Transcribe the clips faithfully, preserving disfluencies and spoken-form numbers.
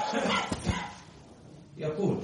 يقول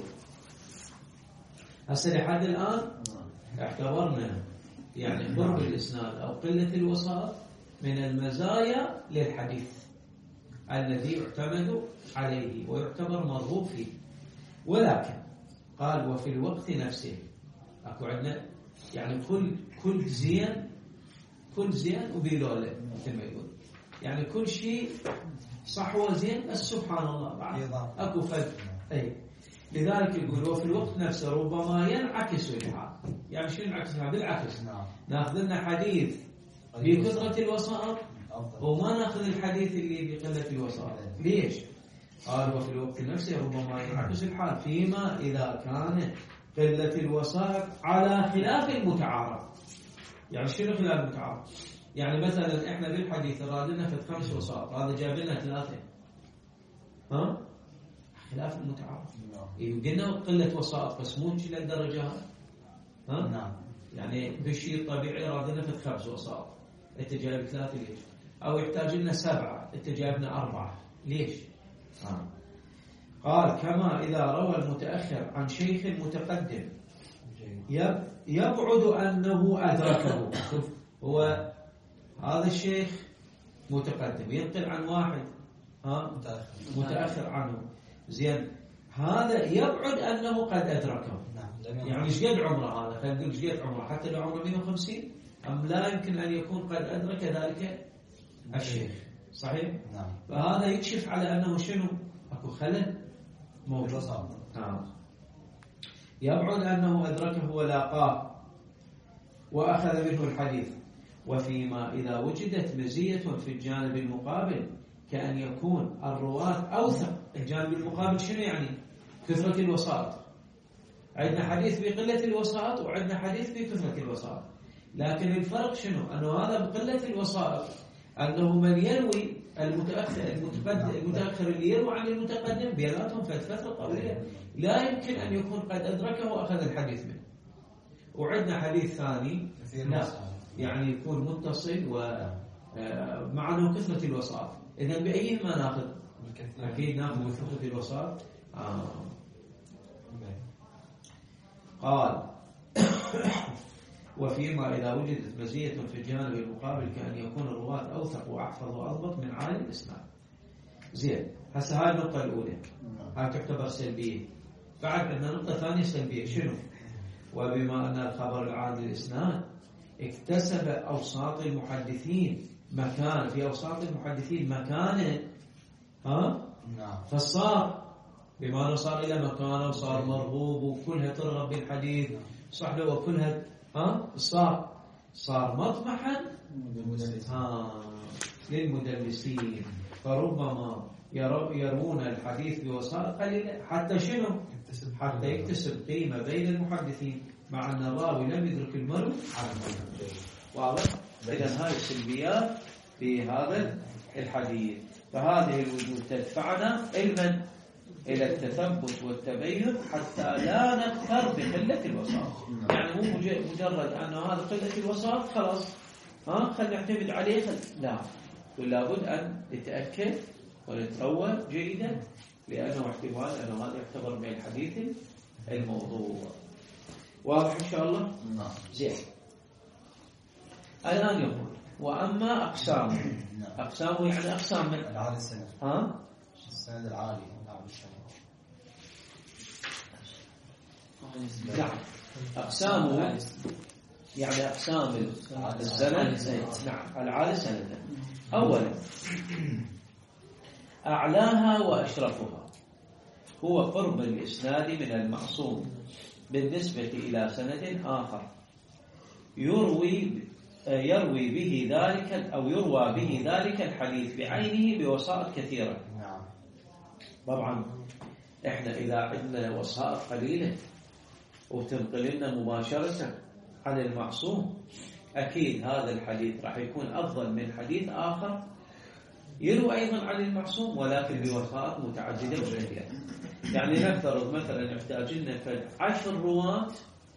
هسه لحد الآن اعتبرنا يعني قرب الإسناد أو قلة الوساط من المزايا للحديث الذي يعتمد عليه ويعتبر مرغوب فيه. ولكن قال وفي الوقت نفسه اكو عندنا يعني كل كل زين كل زين وبيلوله مثل ما يقول، يعني كل شيء صحوه زين بس سبحان الله بعد اكو فرق. اي لذلك يقول وفي الوقت نفسه ربما ينعكس الحال. يعني شو ينعكس الحال؟ بالعكس ناخذ لنا حديث بكثرة الوسائط وما ناخذ الحديث اللي بقلة الوسائط. ليش؟ قال وفي الوقت نفسه ربما ينعكس الحال فيما إذا كان قلة الوسائط على خلاف المتعارف. يعني شنو خلاف المتعارف؟ يعني مثلا احنا بالحديث رادنا في خمس وسائط، هذا جاب لنا ثلاثة، ها؟ خلاف المتعارف. قلنا قلة وسائط بس مو كل الدرجة هاي، ها؟ نعم. يعني بالشيء الطبيعي رادنا في خمس وسائط، انت جايب ثلاثة ليش؟ او يحتاج لنا سبعة، انت جايبنا أربعة، ليش؟ آه. قال كما إذا روى المتأخر عن شيخ متقدم يبعد أنه أدركه. شوف هو هذا الشيخ متقدم ينقل عن واحد ها متأخر عنه، زين هذا يبعد أنه قد أدركه. يعني ايش قد عمره هذا؟ خلينا نقول ايش قد عمره، حتى لو عمره مئة وخمسين أم لا يمكن أن يكون قد أدرك ذلك الشيخ، صحيح؟ نعم. فهذا يكشف على أنه شنو؟ أكو خلل موجود. آه. يبعد أنه أدركه ولاقاه وأخذ منه الحديث. وفيما إذا وجدت مزية في الجانب المقابل كأن يكون الرواة أوثق. الجانب المقابل شنو يعني؟ كثرة الوسائط. عندنا حديث بقلة الوسائط وعندنا حديث بكثرة الوسائط، لكن الفرق شنو؟ أنه هذا بقلة الوسائط أنه من يروي المتأخر المتقدم المتأخر اللي يروي عن المتقدم بيناتهم فترة طويلة لا يمكن أن يكون قد أدركه وأخذ الحديث منه. وعندنا حديث ثاني لا يعني يكون متصل ومع أنه كثرة الوسائط. إذا بأيهما ناخذ؟ أكيد ناخذ كثرة الوسائط. آه. قال وفيما إذا وجدت مزية في الجانب المقابل كأن يكون الرواة أوثق وأحفظ وأضبط من عالي الإسناد. زين هسه هاي النقطة الأولى هاي تعتبر سلبية. بعد عندنا نقطة ثانية سلبية شنو؟ وبما أن الخبر العام للإسناد اكتسب أوساط المحدثين مكان في أوساط المحدثين مكانه، ها؟ فصار بما أنه صار إلى مكانه وصار مرغوب وكلها ترغب بالحديث، صح له؟ وكلها ها صار صار مطمحا ها للمدلسين، فربما يروون الحديث بوسائط قليلة حتى شنو؟ حتى يكتسب قيمة بين المحدثين مع أن الراوي لم يدرك المرء على المرء. واضح؟ إذن هاي السلبيات في هذا الحديث. فهذه الوجوه تدفعنا علما إلى التثبت والتبين حتى لا نغتر بقلة الوسائط. يعني مو مجرد أنه هذا قلة الوسائط خلاص ها خل نعتمد عليه خل... لا، ولا بد أن نتأكد ونتروى جيدا لأنه احتمال أنه هذا يعتبر من الحديث الموضوع. واضح إن شاء الله؟ نعم. زين. الآن يقول وأما أقسامه. أقسامه يعني أقسام من العالي السند. ها؟ السند العالي. نعم. أقسامه يعني أقسام السند. نعم العالي سندا. أولا أعلاها وأشرفها هو قرب الإسناد من المعصوم بالنسبة إلى سند آخر يروي يروي به ذلك أو يروى به ذلك الحديث بعينه بوسائط كثيرة. طبعا إحنا إذا عندنا وسائط قليلة وتنقل لنا مباشرة عن المعصوم أكيد هذا الحديث راح يكون أفضل من حديث آخر يروى أيضا عن المعصوم ولكن بوسائط متعددة وكثيرة. يعني نفترض مثلا نحتاج لنا عشر رواة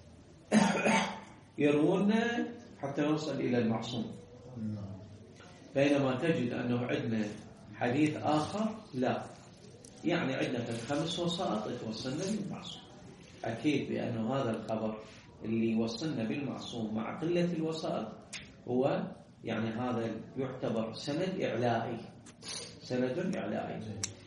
يروون حتى نوصل إلى المعصوم، بينما تجد أنه عندنا حديث آخر لا يعني عندنا الخمس وسائط توصلنا بالمعصوم. أكيد بأنه هذا الخبر اللي وصلنا بالمعصوم مع قلة الوسائط هو يعني هذا يعتبر سند إعلائي، سند إعلائي.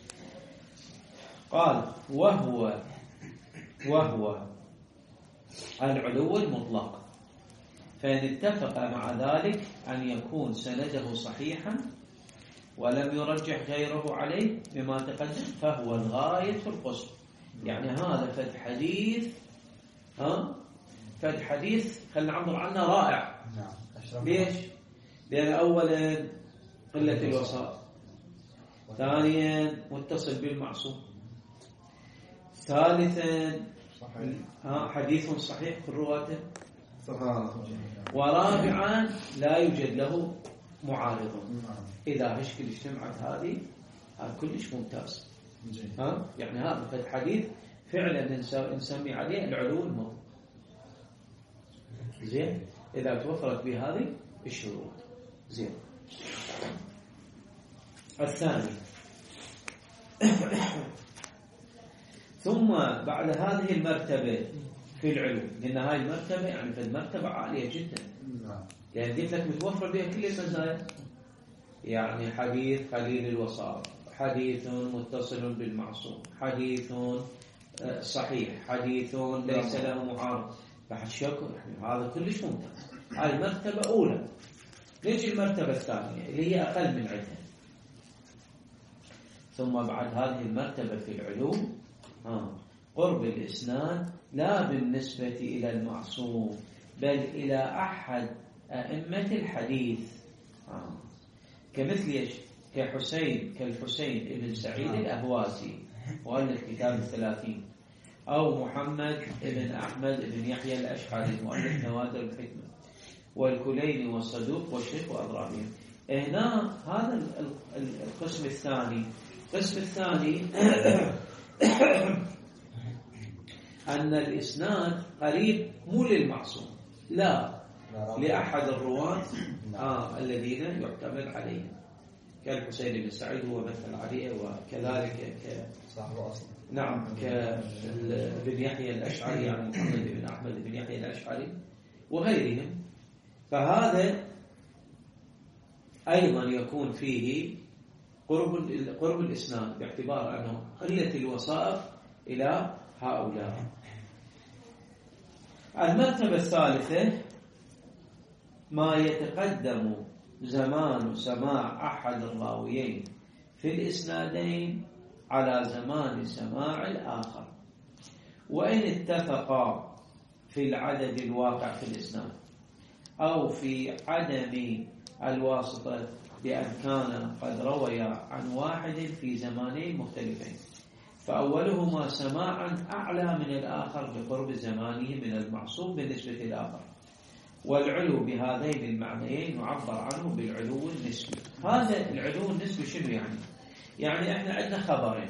قال وهو وهو العلو المطلق، فإن اتفق مع ذلك أن يكون سنده صحيحا ولم يرجح غيره عليه بما تقدم فهو الغاية في القسم. يعني هذا فد حديث ها فد حديث خلينا نعبر عنه رائع. ليش؟ لأن أولا قلة الوسائط، ثانيا متصل بالمعصوم، ثالثا ها حديث صحيح في الرواة، ورابعا لا يوجد له معارض. إذا هشكل اجتمعت هذه هذا كلش ممتاز. ها يعني هذا الحديث فعلا نسمي عليه العلو المطلق. زين إذا توفرت بهذه الشروط. زين الثاني ثم بعد هذه المرتبة في العلو، لأن هاي المرتبة يعني في المرتبة عالية جدا، لأن قلت لك متوفر بها كل المزايا. يعني حديث قليل الوسائط، حديث متصل بالمعصوم، حديث صحيح، حديث ليس له معارض. بعد شكر يعني هذا كلش ممتاز. هاي مرتبة أولى. نجي المرتبة الثانية اللي هي أقل من عدة. ثم بعد هذه المرتبة في العلوم آه. قرب الإسناد لا بالنسبة إلى المعصوم بل إلى أحد أئمة الحديث آه. كمثل إيش؟ كحسين كالحسين ابن سعيد الأهوازي مؤلف كتاب الثلاثين، أو محمد ابن أحمد ابن يحيى الأشعري مؤلف نوادر الحكمة، والكليني والصدوق والشيخ وأضرابهم. هنا هذا القسم الثاني. القسم الثاني أن الإسناد قريب مو للمعصوم، لا لأحد الرواة آه الذين يعتمد عليهم، كالحسين بن سعيد هو مثل عليه، وكذلك ك نعم كابن يحيى الأشعري يعني محمد بن أحمد بن يحيى الأشعري وغيرهم. فهذا أيضا يكون فيه قرب قرب الإسناد باعتبار أنه قلة الوسائط إلى هؤلاء. المرتبة الثالثة ما يتقدم زمان سماع أحد الراويين في الإسنادين على زمان سماع الآخر، وإن اتفقا في العدد الواقع في الإسناد أو في عدم الواسطة بأن كان قد روي عن واحد في زمانين مختلفين، فأولهما سماعا أعلى من الآخر بقرب زمانه من المعصوم بالنسبة للآخر. والعلو بهذين المعنيين يعبر عنه بالعلو النسبي. هذا العلو النسبي شنو يعني؟ يعني احنا عندنا خبرين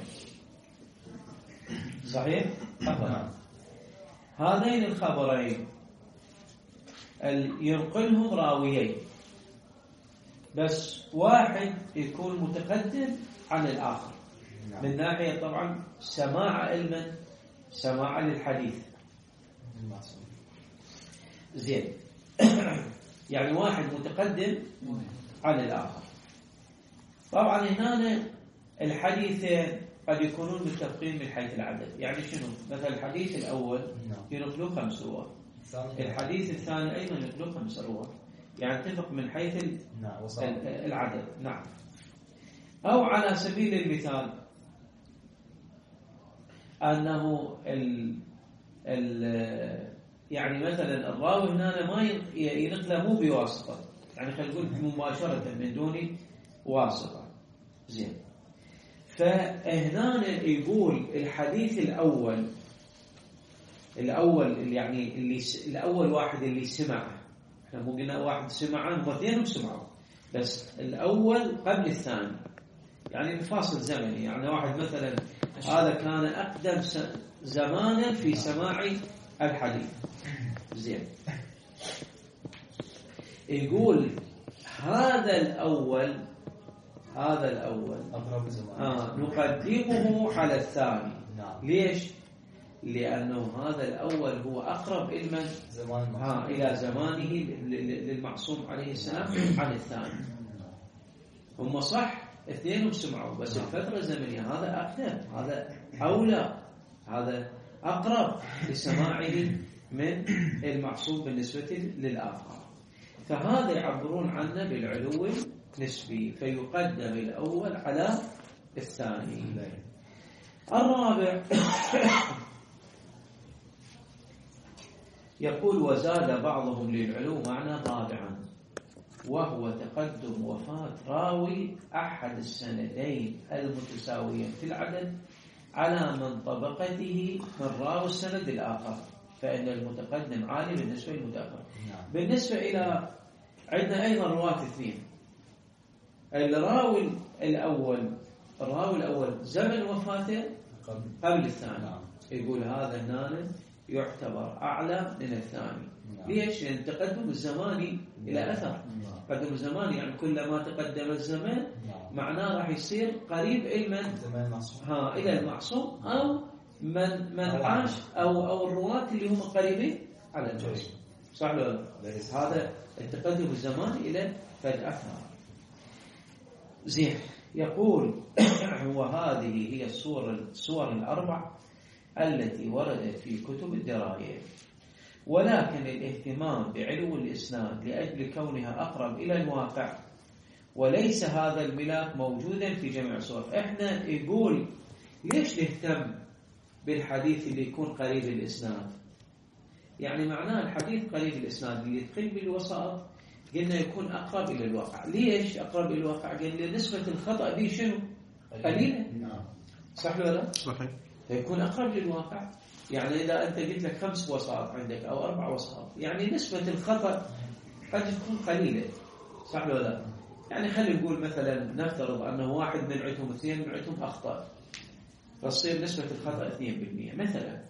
صحيح؟ خبرين، هذين الخبرين ينقلهم راويين، بس واحد يكون متقدم عن الآخر من ناحية طبعا سماع علما سماع للحديث. زين يعني واحد متقدم عن الآخر. طبعا هنا الحديثين قد يكونون متفقين من حيث العدد. يعني شنو؟ مثلا الحديث الأول ينقلوا خمس رواة، الحديث الثاني أيضا ينقلوا خمس رواة، يعني اتفق من حيث العدد. نعم. أو على سبيل المثال أنه ال ال يعني مثلا الراوي هنا ما ينقله مو بواسطة، يعني خلينا نقول مباشرة من دون واسطة. زين. فهنا يقول الحديث الأول الأول يعني اللي الأول واحد اللي سمعه، احنا مو قلنا واحد سمعه واثنين سمعوا، بس الأول قبل الثاني يعني بفاصل زمني. يعني واحد مثلا هذا كان أقدم زمانا في سماع الحديث. زين. يقول هذا الأول هذا الأول أقرب زمان آه نقدمه على الثاني. نعم. ليش؟ لأنه هذا الأول هو أقرب إلى زمان ها إلى زمانه للمعصوم عليه السلام عن الثاني. هم صح اثنينهم سمعوا بس الفترة الزمنية هذا أقدم، هذا أولى، هذا أقرب لسماعه من المعصوم بالنسبة للآخر. فهذا يعبرون عنه بالعلو النسبي، فيقدم الأول على الثاني. الرابع يقول وزاد بعضهم للعلو معنى رابعا، وهو تقدم وفاة راوي أحد السندين المتساويين في العدد على من طبقته من راوي السند الآخر، فإن المتقدم عالي بالنسبة للمتأخر. بالنسبة إلى عندنا أيضا رواة اثنين، الراوي الأول الراوي الأول زمن وفاته قبل الثاني، يقول هذا هنا يعتبر أعلى من الثاني. ليش؟ لأن التقدم الزماني إلى أثر. التقدم الزماني يعني كلما تقدم الزمان معناه راح يصير قريب إلى ها إلى المعصوم أو من من عاش أو أو الرواة اللي هم قريبين على المعصوم. صح ولا لا؟ هذا التقدم الزماني إلى فالأثر. زين. يقول وهذه هي الصور الصور الأربع التي وردت في كتب الدراية، ولكن الاهتمام بعلو الإسناد لأجل كونها أقرب إلى الواقع، وليس هذا الملاك موجودا في جميع الصور. احنا يقول ليش نهتم بالحديث اللي يكون قريب الإسناد؟ يعني معناه الحديث قريب الإسناد اللي يدخل بالوسائط قلنا يكون أقرب إلى الواقع. ليش أقرب إلى الواقع؟ قلنا نسبة الخطأ به شنو؟ قليلة. صح ولا لا؟ صحيح. فيكون أقرب للواقع. يعني إذا أنت قلت لك خمس وسائط عندك أو أربع وسائط، يعني نسبة الخطأ قد تكون قليلة. صح ولا لا؟ يعني خلينا نقول مثلا نفترض أنه واحد من عندهم اثنين من عندهم أخطأ، فتصير نسبة الخطأ اثنين بالمئة مثلا.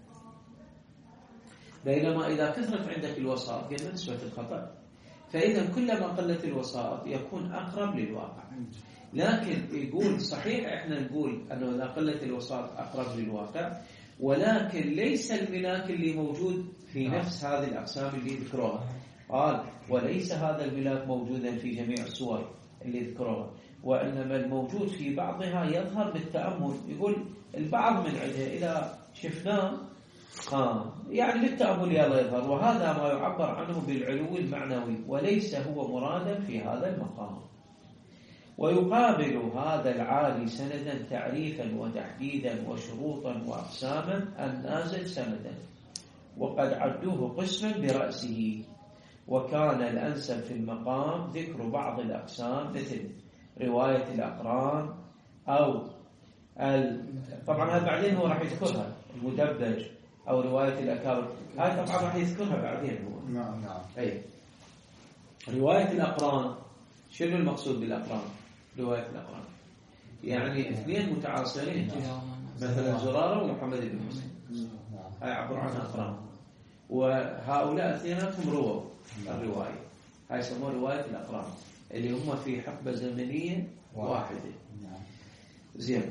بينما إذا كثرت عندك الوسائط قلنا نسبة الخطأ، فإذا كلما قلت الوسائط يكون أقرب للواقع. لكن يقول صحيح إحنا نقول أنه إذا قلت الوسائط أقرب للواقع، ولكن ليس الملاك اللي موجود في نفس هذه الأقسام اللي ذكروها. قال وليس هذا الملاك موجودا في جميع الصور اللي ذكروها، وإنما الموجود في بعضها يظهر بالتأمل. يقول البعض من عندها إذا شفناه آه يعني بالتأمل يلا يظهر، وهذا ما يعبر عنه بالعلو المعنوي، وليس هو مرادا في هذا المقام. ويقابل هذا العالي سندا تعريفا وتحديدا وشروطا وأقساما النازل سندا، وقد عدوه قسما برأسه. وكان الأنسب في المقام ذكر بعض الأقسام مثل رواية الأقران أو ال... طبعا هذا بعدين هو راح يذكرها المدبج أو رواية الأكابر، هذا طبعا راح يذكرها بعدين هو. نعم نعم. أي رواية الأقران، شنو المقصود بالأقران؟ رواية الأقران يعني اثنين متعاصرين، مثلا زرارة ومحمد بن حسين، هاي عبر عنها أقران، وهؤلاء اثنيناتهم رووا الرواية، هاي يسموها رواية الأقران اللي هم في حقبة زمنية واحدة. زين.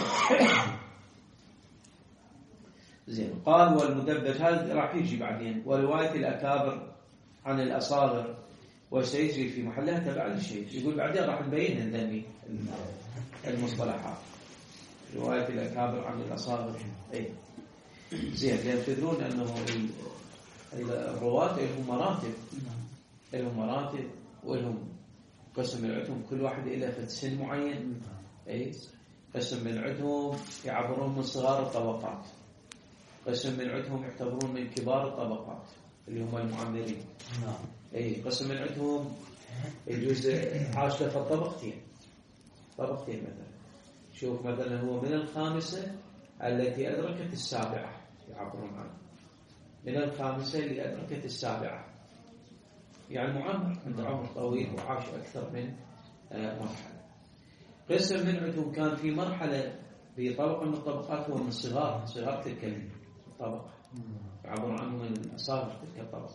زين. قال والمدبج هذا راح يجي بعدين، ورواية الأكابر عن الأصابر وسيجري في محلها تبع الشيء. يقول بعدين راح نبين ذني المصطلحات. رواية الأكابر عن الأصابر. أي. زين. لأن تدرون أنه الرواة لهم مراتب، لهم مراتب ولهم قسم من عندهم كل واحد إلى في سن معين. أي. قسم من عندهم يعبرون من صغار الطبقات، قسم من عندهم يعتبرون من كبار الطبقات اللي هم المعمرين. نعم. اي قسم من عندهم يجوز عاش في الطبقتين، طبقتين مثلا. شوف مثلا هو من الخامسة التي أدركت السابعة يعبرون عنه، من الخامسة اللي أدركت السابعة، يعني معمر عنده عمر طويل وعاش أكثر من مرحلة. قسم من عندهم كان في مرحلة في طبقة من الطبقات هو من صغار صغار تلك الطبقة، يعبرون عنه من أصابر تلك الطبقة،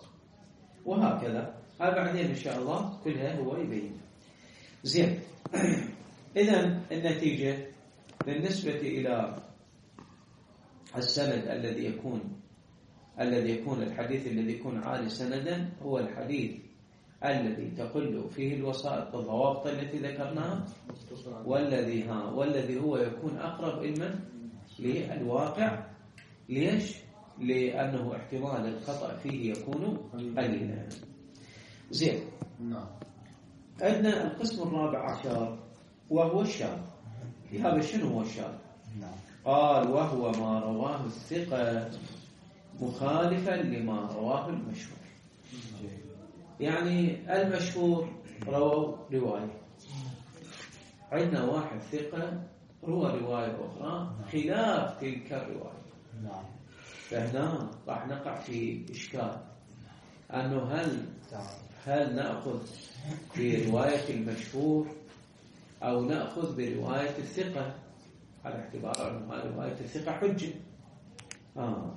وهكذا. هذا بعدين إن شاء الله كلها هو يبين. زين. إذن النتيجة بالنسبة إلى السند الذي يكون الذي يكون الحديث الذي يكون عالي سندا هو الحديث الذي تقل فيه الوسائط الضوابط التي ذكرناها، والذي ها والذي هو يكون أقرب علما للواقع. ليش؟ لأنه احتمال الخطأ فيه يكون قليلا. زين. عندنا القسم الرابع عشر وهو الشاذ. هذا شنو هو الشاذ؟ قال وهو ما رواه الثقة مخالفا لما رواه المشهور. يعني المشهور رووا رواية، عندنا واحد ثقة روى رواية أخرى خلاف تلك الرواية، فهنا راح نقع في إشكال أنه هل هل نأخذ برواية المشهور أو نأخذ برواية الثقة، على اعتبار أن رواية الثقة حجة. آه.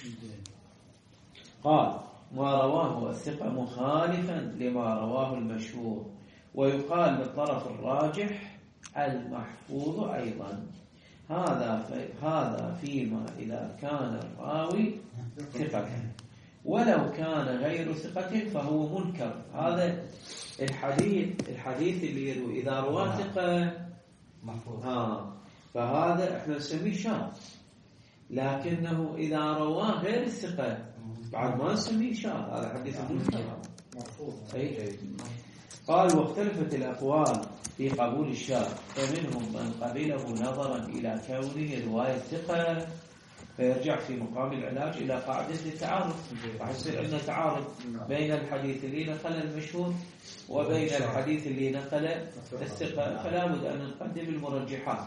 قال ما رواه الثقة مخالفا لما رواه المشهور، ويقال للطرف الراجح المحفوظ أيضا. هذا هذا فيما إذا كان الراوي ثقة، ولو كان غير ثقة فهو منكر. هذا الحديث الحديث اللي يروي إذا رواه ثقة محفوظ، ها فهذا احنا نسميه شاذ، لكنه إذا رواه غير الثقة بعد ما نسميه شاذ، هذا حديث منكر محفوظ. قال واختلفت الأقوال في قبول الشاذ، فمنهم من قبله نظرا إلى كونه رواية ثقة فيرجع في مقام العلاج إلى قاعدة التعارض، راح يصير عندنا تعارض بين الحديث اللي نقل المشهور وبين الحديث اللي نقل الثقة، فلا بد أن نقدم المرجحات.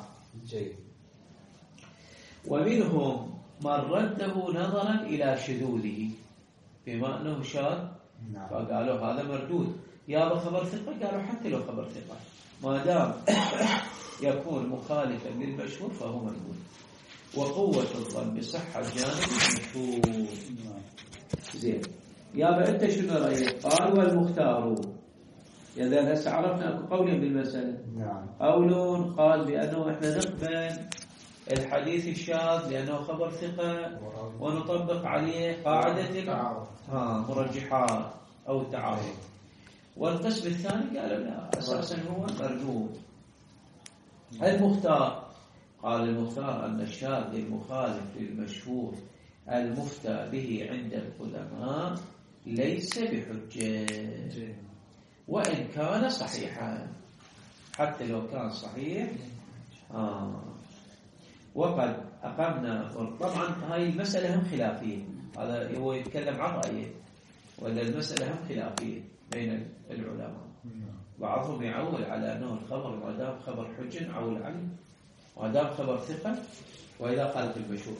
ومنهم من رده نظرا إلى شذوذه، بما أنه شاذ فقالوا هذا مردود، يا بخبر ثقة قالوا حتى لو خبر ثقة ما دام يكون مخالفا للمشهور فهو مردود. وقوة الظن بصحة جانب المشهور. زين يا أنت شنو رأيك؟ قال والمختار، إذا هسه عرفنا أكو قولين بالمسألة. نعم. قول قال بأنه إحنا نقبل الحديث الشاذ لأنه خبر ثقة ونطبق عليه قاعدة ها مرجحات أو التعارض. والقسم الثاني قالوا لا أساسا هو مردود. المختار قال المختار أن الشاذ المخالف للمشهور المفتى به عند القدماء ليس بحجة وإن كان صحيحا، حتى لو كان صحيح. آه. وقد أقمنا، طبعا هاي المسألة هم خلافية، هذا هو يتكلم عن رأيه، ولا المسألة هم خلافية بين العلماء. بعضهم يعول على أنه الخبر ما دام خبر حجة نعول عليه، ما دام خبر ثقة، وإذا قالت المشهور.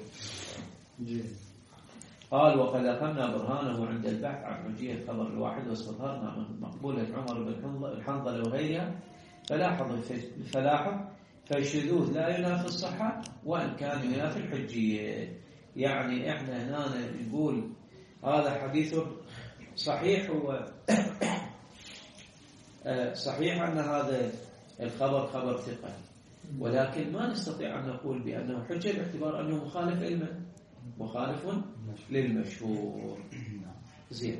قال وقد أقمنا برهانه عند البحث عن حجية الخبر الواحد واستظهرنا من مقبولة عمر بن الحنظلة وغيرها، فلاحظ فلاحظ فالشذوذ لا ينافي الصحة وإن كان ينافي الحجية. يعني إحنا هنا نقول هذا حديث صحيح، هو صحيح أن هذا الخبر خبر ثقة، ولكن ما نستطيع أن نقول بأنه حجة باعتبار أنه مخالف علما، مخالف للمشهور. زين.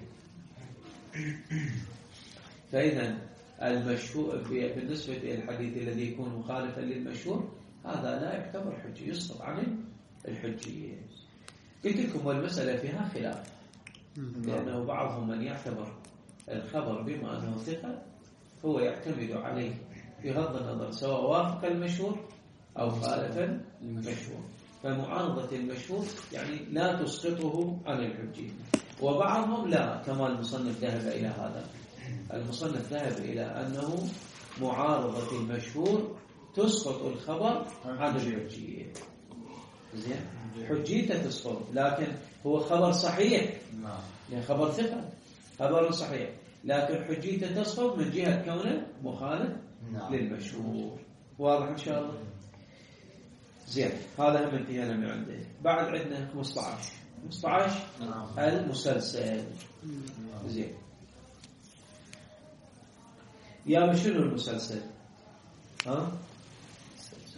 فإذا المشهور بالنسبة للحديث الذي يكون مخالفا للمشهور هذا لا يعتبر حجة، يسقط عن الحجية. قلت لكم والمسألة فيها خلاف، لأنه بعضهم من يعتبر الخبر بما أنه ثقة هو يعتمد عليه بغض النظر سواء وافق المشهور أو خالف المشهور، فمعارضة المشهور يعني لا تسقطه عن الحجية. وبعضهم لا، كما المصنف ذهب إلى هذا، المصنف ذهب إلى أنه معارضة المشهور تسقط الخبر عن الحجية. زين، حجيته تسقط، لكن هو خبر صحيح، يعني خبر ثقة، خبر صحيح، لكن حجيته تسقط من جهة كونه مخالف للمشهور. واضح إن شاء الله؟ زين، هذا هم انتهينا من عنده. بعد عندنا خمسة عشر خمسة عشر المسلسل. زين، يا شنو المسلسل؟ ها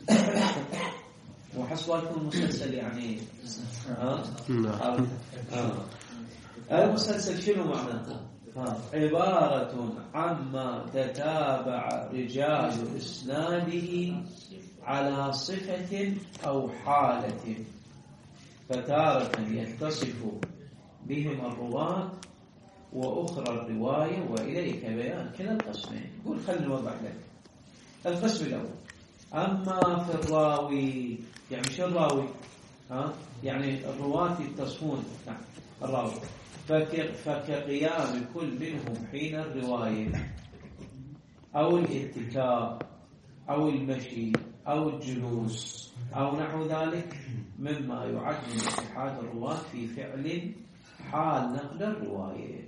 وحسب يكون مسلسل يعني ها آه. آه. المسلسل شنو معناته؟ عبارة عما تتابع رجال إسناده على صفة أو حالة، فتارة يتصف بهم الرواة وأخرى الرواية، وإليك بيان كلا القسمين. قول خلنا نوضح لك القسم الأول. أما في الراوي، يعني شو الراوي؟ ها؟ يعني الرواة يتصفون نعم الراوي، فكقيام كل منهم حين الرواية أو الاتكاء أو المشي أو الجلوس أو نحو ذلك مما يعد من اتحاد الرواة في فعل حال نقل الرواية.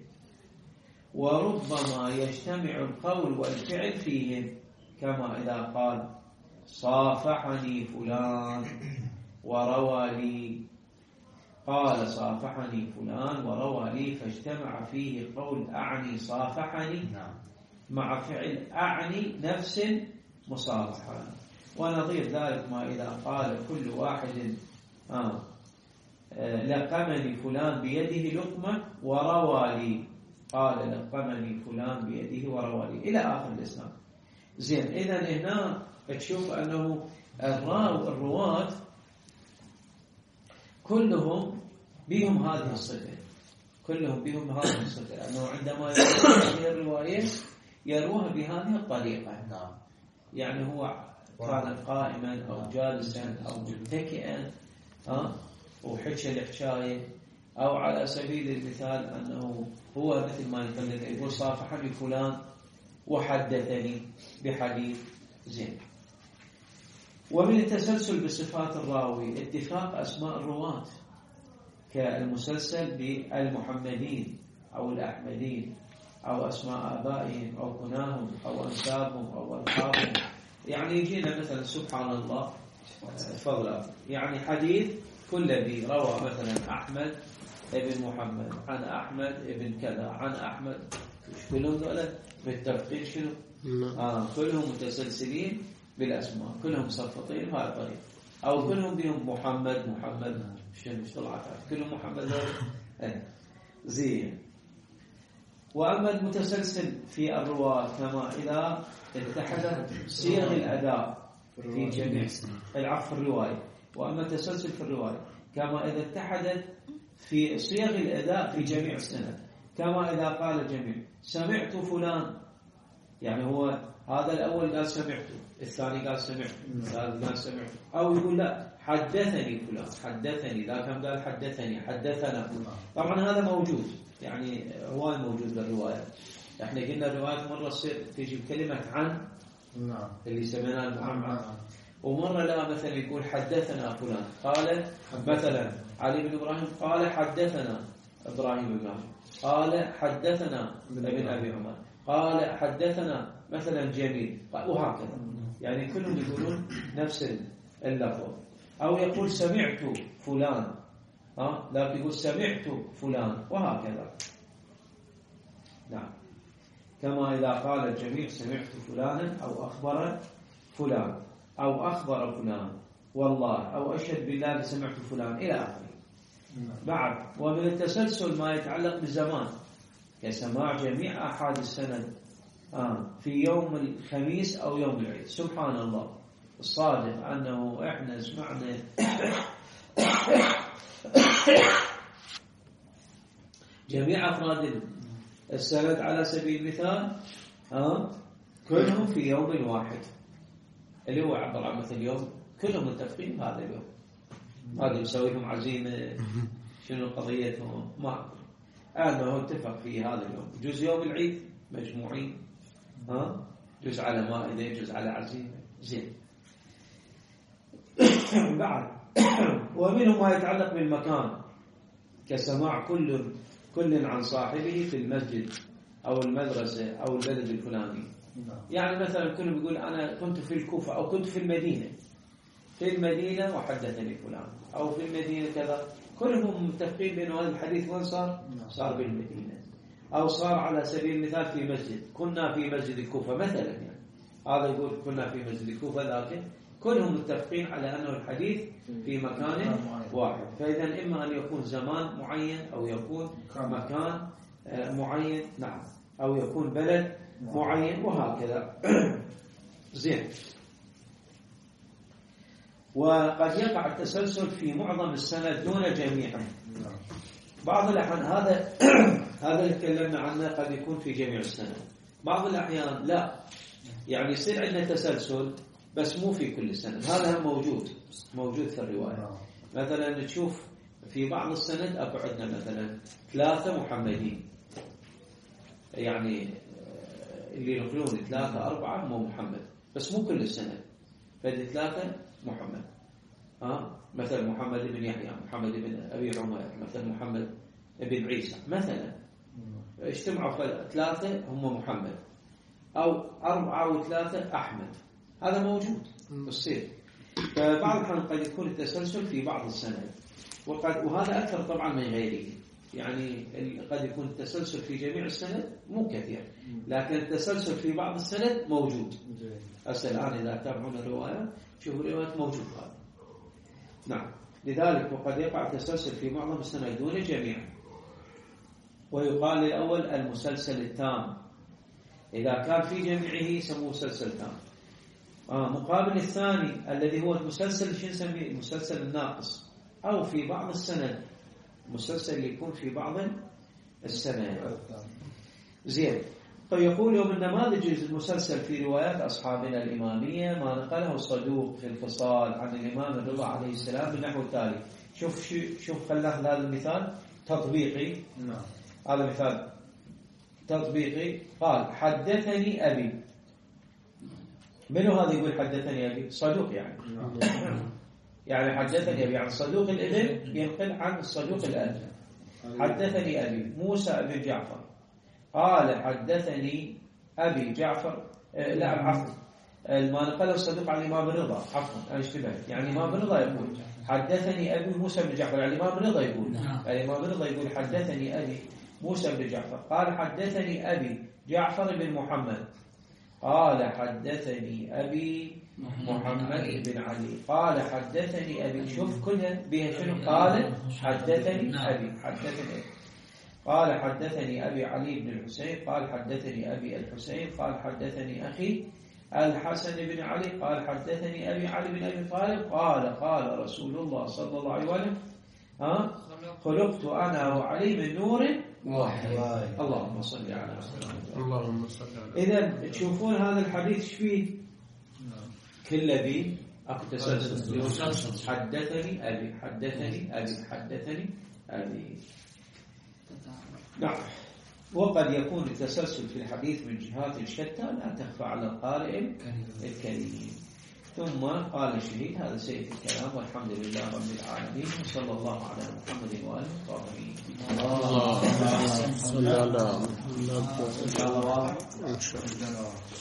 وربما يجتمع القول والفعل فيهم، كما إذا قال صافحني فلان وروى لي، قال صافحني فلان وروى لي، فاجتمع فيه قول أعني صافحني مع فعل أعني نفس مصافحة. ونظير ذلك ما إذا قال كل واحد آه لقمني فلان بيده لقمة وروى لي، قال لقمني فلان بيده وروى لي، إلى آخر الإسلام. زين، إذن هنا تشوف أنه الراو الرواة كلهم بهم هذه الصفة، كلهم بهم هذه الصفة، أنه عندما يروى هذه الرواية يروها بهذه الطريقة. يعني هو كان قائما أو جالسا أو متكئا ها وحكى الحكاية، أو على سبيل المثال أنه هو مثل ما يقول يقول صافحني فلان وحدثني بحديث. زين. ومن التسلسل بصفات الراوي اتفاق أسماء الرواة، كالمسلسل بالمحمدين أو الأحمدين أو أسماء آبائهم أو كناهم أو أنسابهم أو ألقابهم. يعني يجينا مثلا سبحان الله فضلا، يعني حديث كل ذي روى مثلا أحمد ابن محمد عن أحمد ابن كذا عن أحمد، كلهم دولة بالتفقيد شنو؟ آه كلهم متسلسلين بالأسماء، كلهم صفطين بهذا الطريق، أو كلهم بهم محمد محمد شنو مش طلعت كلهم محمد زين. وأما المتسلسل في الرواة كما إذا اتحدت صيغ الأداء في جميع العفو الرواية، وأما التسلسل في الرواية كما إذا اتحدت في صيغ الأداء في جميع السنة، كما إذا قال الجميع سمعت فلان، يعني هو هذا الأول قال سمعت، الثاني قال سمعت، الثالث قال سمعت، أو يقول لا حدثني فلان حدثني، ذا كم قال حدثني حدثنا. طبعا هذا موجود، يعني هو موجود بالرواية. احنا قلنا الروايات مرة تجي بكلمة عن اللي سمعناه المعمم، ومرة لا مثلا يقول حدثنا فلان، قال مثلا علي بن إبراهيم قال حدثنا إبراهيم بن عمر، قال حدثنا ابن أبي عمر، قال حدثنا مثلا جميل، وهكذا. يعني كلهم يقولون نفس اللفظ. أو يقول سمعت فلان ها لكن يقول سمعت فلان، وهكذا. نعم. كما إذا قال الجميع سمعت فلانا أو أخبر فلان أو أخبر فلان والله أو أشهد بالله سمعت فلان إلى آخره. بعد ومن التسلسل ما يتعلق بالزمان، كسماع جميع أحاد السند آه في يوم الخميس أو يوم العيد. سبحان الله الصادق أنه إحنا سمعنا جميع أفراد السند على سبيل المثال آه كلهم في يوم واحد، اللي هو عبر عن مثل اليوم كلهم متفقين هذا اليوم، هذا يسوي لهم عزيمة شنو قضيتهم ما أنه اتفق في هذا اليوم. جزء يوم العيد مجموعين ها جزء على مائدة جزء على عزيمة. زين. بعد ومنه ما يتعلق بالمكان، كسماع كل كل عن صاحبه في المسجد أو المدرسة أو البلد الفلاني. يعني مثلا كل بيقول أنا كنت في الكوفة أو كنت في المدينة، في المدينة وحدثني فلان، أو في المدينة كذا، كلهم متفقين بأنه هذا الحديث وين صار؟ صار بالمدينة، أو صار على سبيل المثال في مسجد، كنا في مسجد الكوفة مثلا، يعني هذا يقول كنا في مسجد الكوفة، لكن كلهم متفقين على أنه الحديث في مكان واحد. فإذا إما أن يكون زمان معين أو يكون مكان معين، نعم، أو يكون بلد معين وهكذا. زين. وقد يقع التسلسل في معظم السنة دون جميعه. بعض الأحيان هذا هذا اللي تكلمنا عنه قد يكون في جميع السنة. بعض الأحيان لا، يعني يصير عندنا تسلسل بس مو في كل السنة. هذا موجود موجود في الرواية. مثلا تشوف في بعض السند أكو عندنا مثلا ثلاثة محمدين، يعني اللي ينقلون ثلاثة أربعة مو محمد، بس مو كل السنة. فهذه ثلاثة محمد، ها مثلا محمد بن يحيى، محمد بن أبي عمر، مثلا محمد بن عيسى، مثلا اجتمعوا ثلاثة هم محمد، أو أربعة وثلاثة أحمد. هذا موجود بالصير. فبعض الأحيان قد يكون التسلسل في بعض السنة، وقد وهذا أكثر طبعا من غيره. يعني قد يكون التسلسل في جميع السند مو كثير، لكن التسلسل في بعض السند موجود. هسه الآن إذا تابعون الرواية شوفوا الروايات موجود هذا. نعم. لذلك وقد يقع التسلسل في معظم السند دون جميع. ويقال للأول المسلسل التام، إذا كان في جميعه يسموه مسلسل تام. آه مقابل الثاني الذي هو المسلسل شو نسميه؟ المسلسل الناقص، أو في بعض السند مسلسل اللي يكون في بعض السنة. زين. فيقول يوم النماذج المسلسل في روايات أصحابنا الإمامية ما نقله الصدوق في الفصال عن الإمام الرضا عليه السلام بالنحو التالي. شوف شوف خلاه هذا المثال تطبيقي. نعم. هذا مثال تطبيقي. قال حدثني أبي. منو هذا يقول حدثني أبي؟ صدوق يعني. يعني حدثني أبي عن صدوق الابن ينقل عن الصدوق الأب. حدثني أبي موسى بن جعفر قال حدثني أبي جعفر آه لا عفوا ما نقله الصدوق عن الإمام الرضا، عفوا أنا اشتبهت. يعني الإمام الرضا يقول حدثني أبي موسى بن جعفر، يعني الإمام الرضا يقول الإمام الرضا يقول حدثني أبي موسى بن جعفر قال حدثني أبي جعفر بن محمد قال حدثني أبي محمد بن علي قال حدثني أبي. شوف كلها بها شنو؟ قال حدثني أبي حدثني قال حدثني أبي علي بن الحسين قال حدثني أبي الحسين قال حدثني أخي الحسن بن علي قال حدثني أبي علي بن أبي طالب قال قال رسول الله صلى الله عليه وسلم ها خلقت أنا وعلي من نور واحد. اللهم صل على محمد. اللهم صل على. إذا تشوفون هذا الحديث ايش فيه؟ كله بي اكو تسلسل. حدثني أبي حدثني أبي حدثني أبي. نعم. وقد يكون التسلسل في الحديث من جهات شتى لا تخفى على القارئ الكريم. ثم قال الشهيد هذا سيد الكلام والحمد لله رب العالمين وصلى الله على محمد وآله الطاهرين. اللهم صل على محمد. إن شاء الله واضح.